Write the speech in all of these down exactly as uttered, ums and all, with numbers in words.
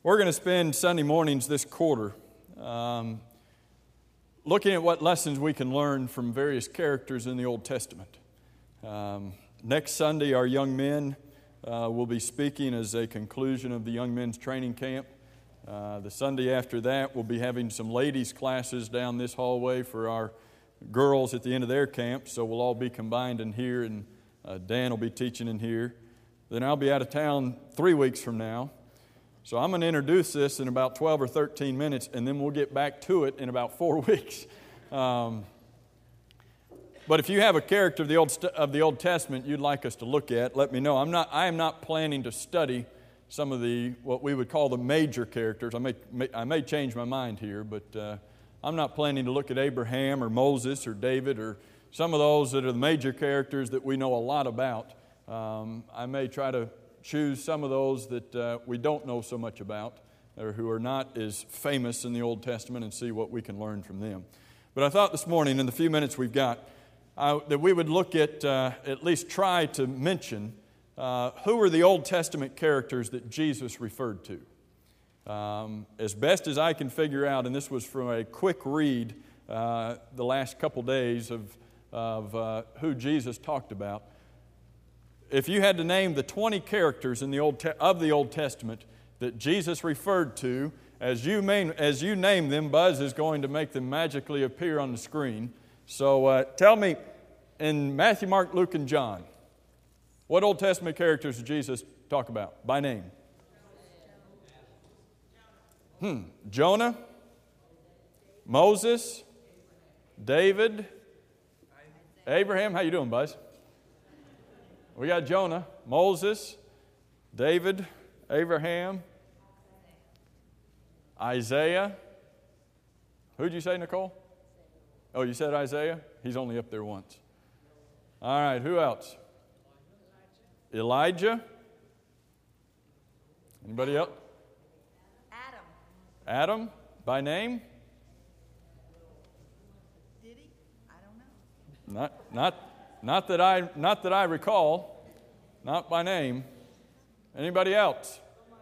We're going to spend Sunday mornings this quarter um, looking at what lessons we can learn from various characters in the Old Testament. Um, next Sunday, our young men uh, will be speaking as a conclusion of the young men's training camp. Uh, the Sunday after that, we'll be having some ladies' classes down this hallway for our girls at the end of their camp, so we'll all be combined in here, and uh, Dan will be teaching in here. Then I'll be out of town three weeks from now. So I'm going to introduce this in about twelve or thirteen minutes, and then we'll get back to it in about four weeks. Um, but if you have a character of the Old of the Old Testament you'd like us to look at, let me know. I'm not. I am not planning to study some of the what we would call the major characters. I may, may I may change my mind here, but uh, I'm not planning to look at Abraham or Moses or David or some of those that are the major characters that we know a lot about. Um, I may try to choose some of those that uh, we don't know so much about or who are not as famous in the Old Testament and see what we can learn from them. But I thought this morning, in the few minutes we've got, uh, that we would look at, uh, at least try to mention uh, who are the Old Testament characters that Jesus referred to. Um, as best as I can figure out, and this was from a quick read uh, the last couple days of, of uh, who Jesus talked about, if you had to name the twenty characters in the Old Te- of the Old Testament that Jesus referred to, as you, main, as you name them, Buzz is going to make them magically appear on the screen. So uh, tell me, in Matthew, Mark, Luke, and John, what Old Testament characters did Jesus talk about by name? Hmm. Jonah, Moses, David, Abraham. How you doing, Buzz? We got Jonah, Moses, David, Abraham, Isaiah. Who'd you say, Nicole? Oh, you said Isaiah? He's only up there once. All right, who else? Elijah. Anybody else? Adam. Adam, by name? Did he? I don't know. Not, not. Not that I, not that I recall, not by name. Anybody else?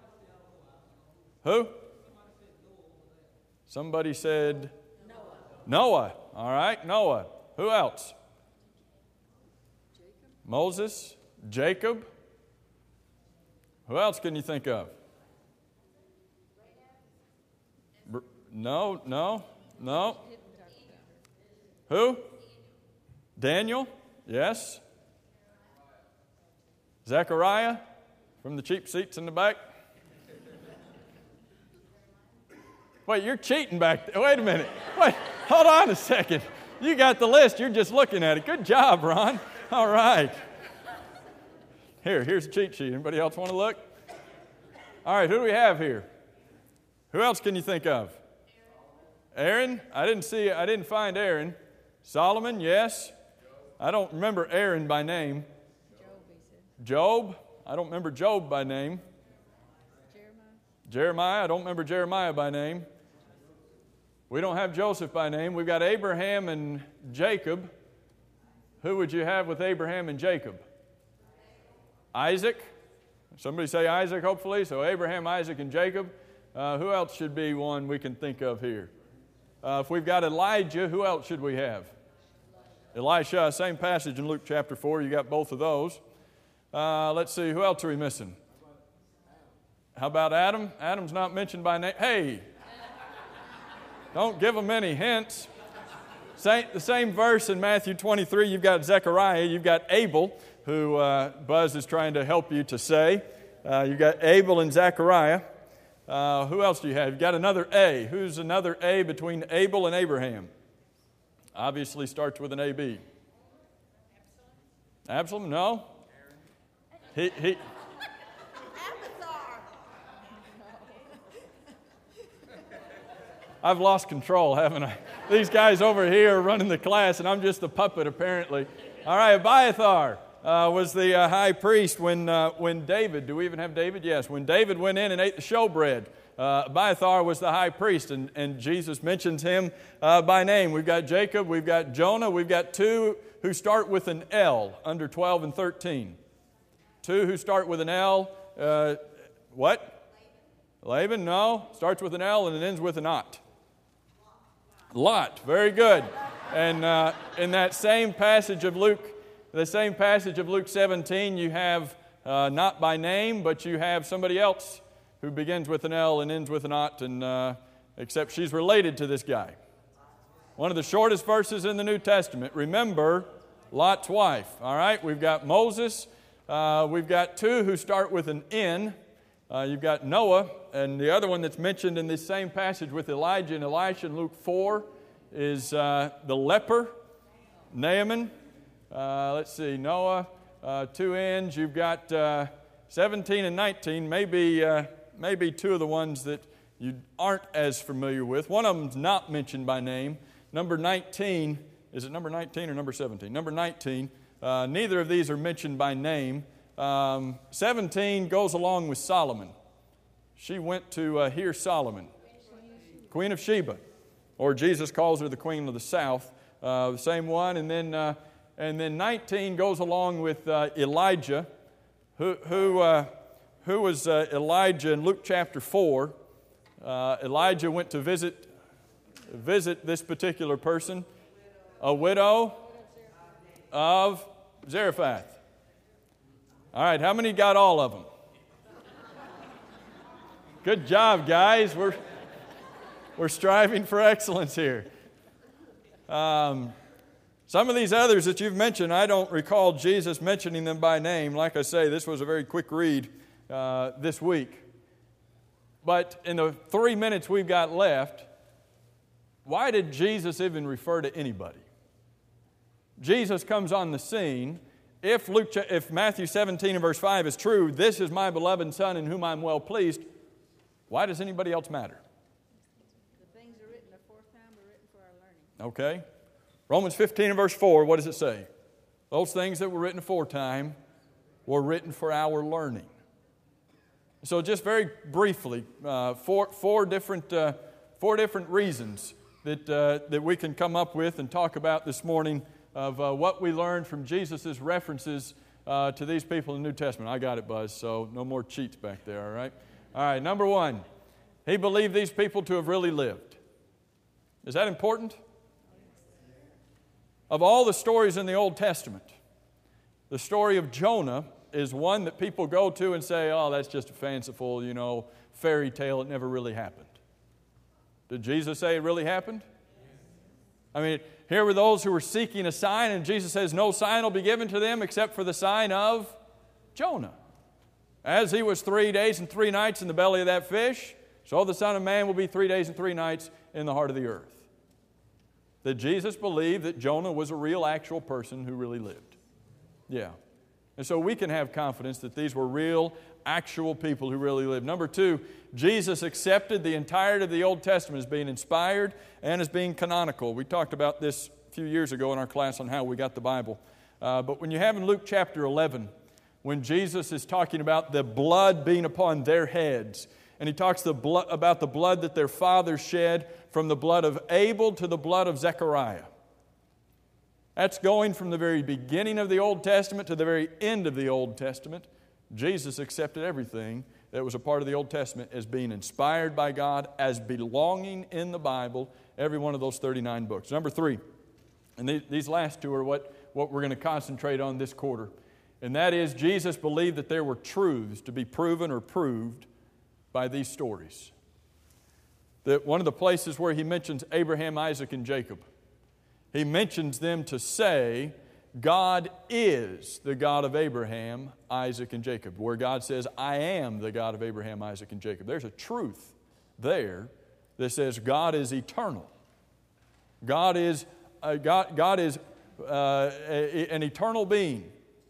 Who? Somebody said Noah. Noah. All right, Noah. Who else? Jacob. Moses, Jacob. Who else can you think of? No, no, no. Who? Daniel. Yes. Zechariah from the cheap seats in the back. Wait, you're cheating back there. Wait a minute. Wait, hold on a second. You got the list. You're just looking at it. Good job, Ron. All right. Here, here's a cheat sheet. Anybody else want to look? All right, who do we have here? Who else can you think of? Aaron? I didn't see, I didn't find Aaron. Solomon, yes. I don't remember Aaron by name. Job, he said. Job, I don't remember Job by name. Jeremiah. Jeremiah, I don't remember Jeremiah by name. We don't have Joseph by name. We've got Abraham and Jacob. Who would you have with Abraham and Jacob? Isaac. Somebody say Isaac, hopefully. So Abraham, Isaac, and Jacob. Uh, who else should be one we can think of here? Uh, if we've got Elijah, who else should we have? Elisha, same passage in Luke chapter four. You got both of those. Uh, let's see, who else are we missing? How about Adam? Adam's not mentioned by name. Hey, don't give them any hints. Same, the same verse in Matthew twenty-three, you've got Zechariah, you've got Abel, who uh, Buzz is trying to help you to say. Uh, you've got Abel and Zechariah. Uh, who else do you have? You've got another A. Who's another A between Abel and Abraham? Obviously starts with an A B. Absalom? No. He, he. I've lost control, haven't I? These guys over here are running the class, and I'm just the puppet, apparently. All right, Abiathar uh, was the uh, high priest when uh, when David, do we even have David? Yes, when David went in and ate the showbread. Uh, Abiathar was the high priest, and, and Jesus mentions him uh, by name. We've got Jacob, we've got Jonah, we've got two who start with an L, under twelve and thirteen. Two who start with an L. Uh, what? Laban, no. Starts with an L and it ends with an ot. Lot. Very good. And uh, in that same passage of Luke, the same passage of Luke seventeen, you have uh, not by name, but you have somebody else who begins with an L and ends with an ot, and uh, except she's related to this guy. One of the shortest verses in the New Testament. Remember, Lot's wife. All right, we've got Moses. Uh, we've got two who start with an N. Uh, you've got Noah, and the other one that's mentioned in this same passage with Elijah and Elisha in Luke four is uh, the leper, Naaman. Uh, let's see, Noah, uh, two N's. You've got uh, seventeen and nineteen, maybe, uh, maybe two of the ones that you aren't as familiar with. One of them's not mentioned by name. Number nineteen, is it number nineteen or number seventeen? Number nineteen, uh, neither of these are mentioned by name. Um, seventeen goes along with Solomon. She went to uh, hear Solomon, Queen of Sheba, or Jesus calls her the Queen of the South, uh, the same one. And then, uh, and then nineteen goes along with uh, Elijah, who who uh, who was uh, Elijah in Luke chapter four. Uh, Elijah went to visit visit this particular person, a widow of Zarephath. All right, how many got all of them? Good job, guys. We're we're striving for excellence here. Um, some of these others that you've mentioned, I don't recall Jesus mentioning them by name. Like I say, this was a very quick read uh, this week. But in the three minutes we've got left, why did Jesus even refer to anybody? Jesus comes on the scene. If Luke, if Matthew seventeen and verse five is true, this is my beloved Son in whom I'm well pleased, why does anybody else matter? The things are written aforetime are written for our learning. Okay. Romans fifteen and verse four, what does it say? Those things that were written aforetime were written for our learning. So just very briefly, uh, four, four, different, uh, four different reasons that, uh, that we can come up with and talk about this morning of uh, what we learned from Jesus' references uh, to these people in the New Testament. I got it, Buzz, so no more cheats back there, all right? All right, number one, he believed these people to have really lived. Is that important? Of all the stories in the Old Testament, the story of Jonah is one that people go to and say, oh, that's just a fanciful, you know, fairy tale. It never really happened. Did Jesus say it really happened? I mean, here were those who were seeking a sign, and Jesus says, no sign will be given to them except for the sign of Jonah. As he was three days and three nights in the belly of that fish, so the Son of Man will be three days and three nights in the heart of the earth. That Jesus believed that Jonah was a real, actual person who really lived. Yeah. And so we can have confidence that these were real, actual people who really lived. Number two, Jesus accepted the entirety of the Old Testament as being inspired and as being canonical. We talked about this a few years ago in our class on how we got the Bible. Uh, but when you have in Luke chapter eleven, when Jesus is talking about the blood being upon their heads, and he talks the blood, about the blood that their fathers shed from the blood of Abel to the blood of Zechariah. That's going from the very beginning of the Old Testament to the very end of the Old Testament. Jesus accepted everything that was a part of the Old Testament as being inspired by God, as belonging in the Bible, every one of those thirty-nine books. Number three, and these last two are what, what we're going to concentrate on this quarter, and that is Jesus believed that there were truths to be proven or proved by these stories. That one of the places where he mentions Abraham, Isaac, and Jacob, he mentions them to say, God is the God of Abraham, Isaac, and Jacob. Where God says, I am the God of Abraham, Isaac, and Jacob. There's a truth there that says God is eternal. God is, uh, God, God is uh, a, an eternal being.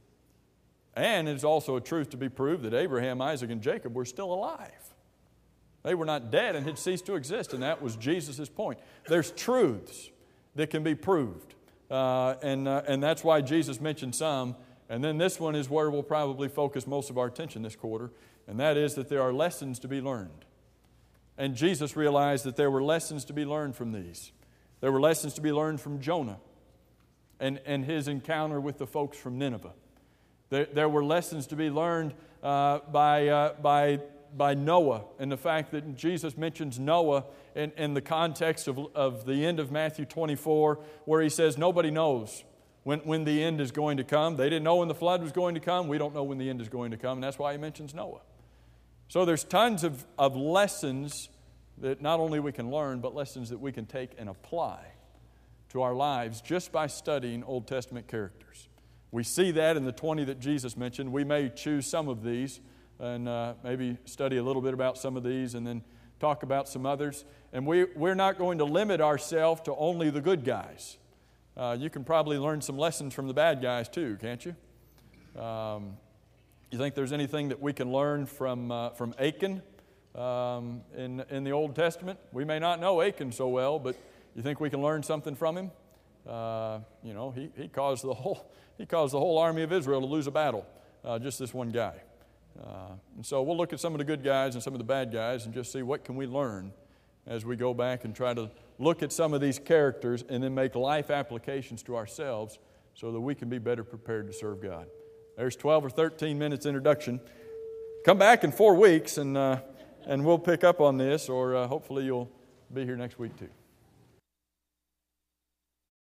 And it's also a truth to be proved that Abraham, Isaac, and Jacob were still alive. They were not dead and had ceased to exist, and that was Jesus' point. There's truths that can be proved. Uh, and, uh, and that's why Jesus mentioned some. And then this one is where we'll probably focus most of our attention this quarter, and that is that there are lessons to be learned. And Jesus realized that there were lessons to be learned from these. There were lessons to be learned from Jonah and, and his encounter with the folks from Nineveh. There, there were lessons to be learned uh, by, uh, by by Noah and the fact that Jesus mentions Noah in, in the context of, of the end of Matthew twenty-four, where he says nobody knows when, when the end is going to come. They didn't know when the flood was going to come. We don't know when the end is going to come, and that's why he mentions Noah. So there's tons of, of lessons that not only we can learn, but lessons that we can take and apply to our lives just by studying Old Testament characters. We see that in the twenty that Jesus mentioned. We may choose some of these and uh, maybe study a little bit about some of these and then talk about some others. And we, we're not going to limit ourselves to only the good guys. Uh, you can probably learn some lessons from the bad guys too, can't you? Um, you think there's anything that we can learn from uh, from Achan um, in, in the Old Testament? We may not know Achan so well, but you think we can learn something from him? Uh, you know, he, he caused the whole he caused the whole army of Israel to lose a battle. Uh, just this one guy. Uh, and so we'll look at some of the good guys and some of the bad guys and just see what can we learn as we go back and try to look at some of these characters and then make life applications to ourselves so that we can be better prepared to serve God. There's twelve or thirteen minutes introduction. Come back in four weeks and uh, and we'll pick up on this, or uh, hopefully you'll be here next week too.